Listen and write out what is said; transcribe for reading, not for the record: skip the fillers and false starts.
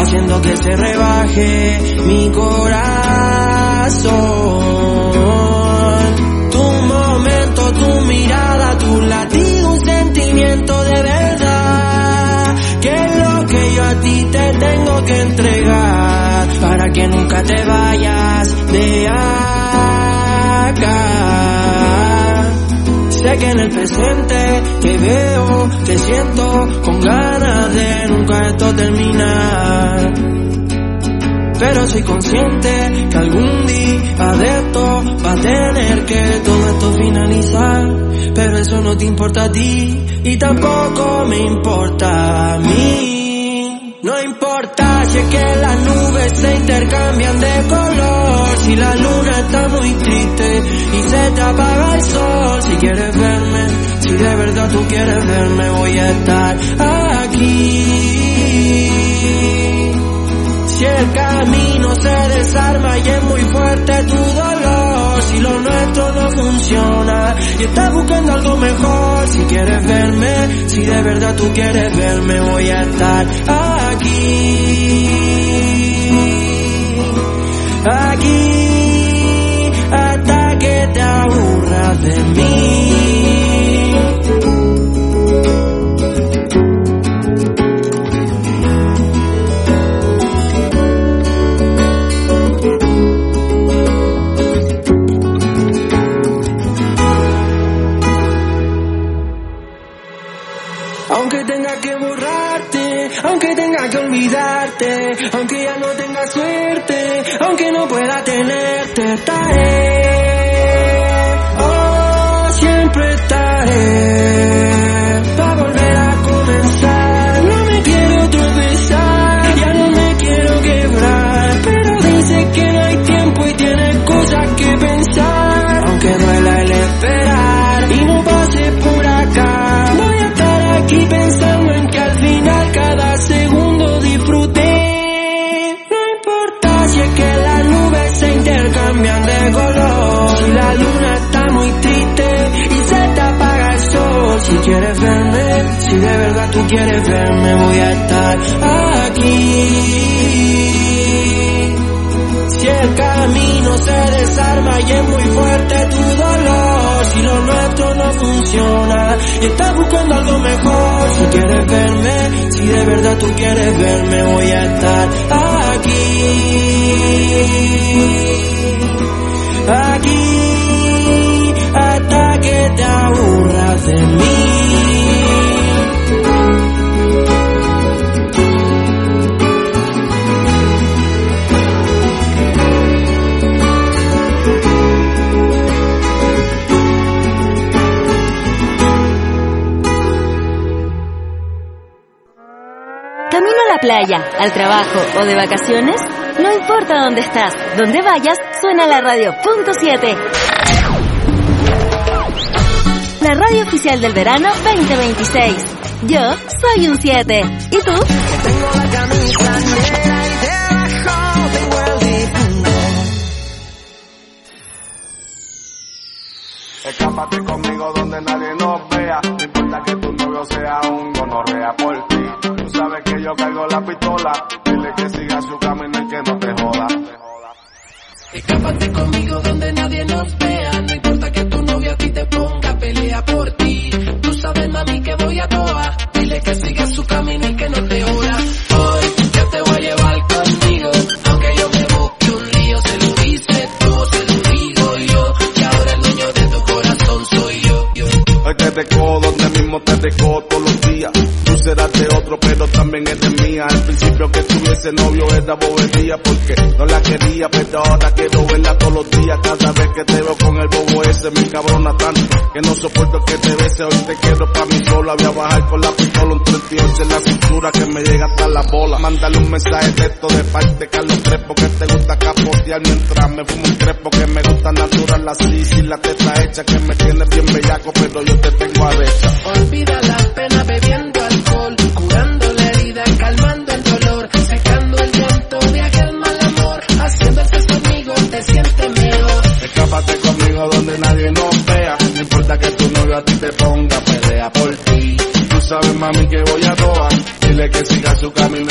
haciendo que se rebaje mi corazón. Tu momento, tu mirada, tu latido, un sentimiento de verdad, que es lo que yo a ti te tengo que entregar, para que nunca te vayas de acá. Sé que en el presente te veo, te siento con ganas de nunca esto terminar, pero soy consciente que algún día de esto va a tener que todo esto finalizar. Pero eso no te importa a ti y tampoco me importa a mí. No importa si es que las nubes se intercambian de color, si la luna está muy triste y se te apaga el sol. Si quieres verme, si de verdad tú quieres verme, voy a estar aquí. Si el camino se desarma y es muy fuerte tu dolor, si lo nuestro no funciona y estás buscando algo mejor, si quieres verme, si de verdad tú quieres verme, voy a estar aquí, aquí, hasta que te aburras de mí. Aunque tenga que borrarte, aunque tenga que olvidarte, aunque ya no tenga suerte, aunque no pueda tenerte, estaré, oh, siempre estaré, para volver a comenzar. No me quiero tropezar, ya no me quiero quebrar, pero dice que no hay tiempo y tienes cosas que pensar. Aunque duela el esperar y no pase por acá, voy a estar aquí pensando en que al final cada segundo disfruté. No importa si es que las nubes se intercambian de color, si la luna está muy triste y se te apaga el sol. Si quieres verme, si de verdad tú quieres verme, voy a estar aquí. Si el camino se desarma y es muy fuerte tu dolor, si lo nuestro no funciona y estás buscando algo mejor, si quieres verme, si de verdad tú quieres verme, voy a estar aquí, aquí, hasta que te aburras de mí. ¿Camino a la playa, al trabajo o de vacaciones? No importa dónde estás, donde vayas, suena la radio .7. La radio oficial del verano 2026. Yo soy un 7. ¿Y tú? Tengo la camisa negra y debajo tengo el difunto. Escápate conmigo donde nadie nos vea, no importa que tu novio sea un gonorrea por ti. Tú sabes que yo cargo la pistola, dile que siga su camino y que no te joda. Escápate conmigo donde nadie nos vea, no importa que tu novio a ti te ponga, pelea por ti. Tú sabes, mami, que voy a toa, dile que siga su camino y que no te joda. Hoy yo te voy a llevar conmigo, aunque yo me busque un lío, se lo dices tú, se lo digo yo, y ahora el dueño de tu corazón soy yo. Hoy te deco donde mismo te deco todos los días. Tú serás de otro, pero también eres mía. Al principio que tuviese novio era bobería, porque no la quería, pero ahora quiero verla todos los días. Cada vez que te veo con el bobo ese me encabrona tanto, que no soporto que te bese. Hoy te quiero pa' mí sola, voy a bajar con la pistola, un 38 en la cintura que me llega hasta la bola. Mándale un mensaje de esto de parte de Carlos Crespo, que te gusta capotear mientras me fumo un crepo, que me gusta natural así, sin la teta hecha, que me tiene bien bellaco, pero yo te tengo arrecha. Olvida la pena bebiendo alcohol, curando la herida, calmando el dolor, secando el llanto de aquel mal amor, haciendo el sexo amigo te sientes mejor. Escápate conmigo donde nadie nos vea, no importa que tu novio a ti te ponga, pelea por ti. Tú sabes, mami, que voy a toa, dile que siga su camino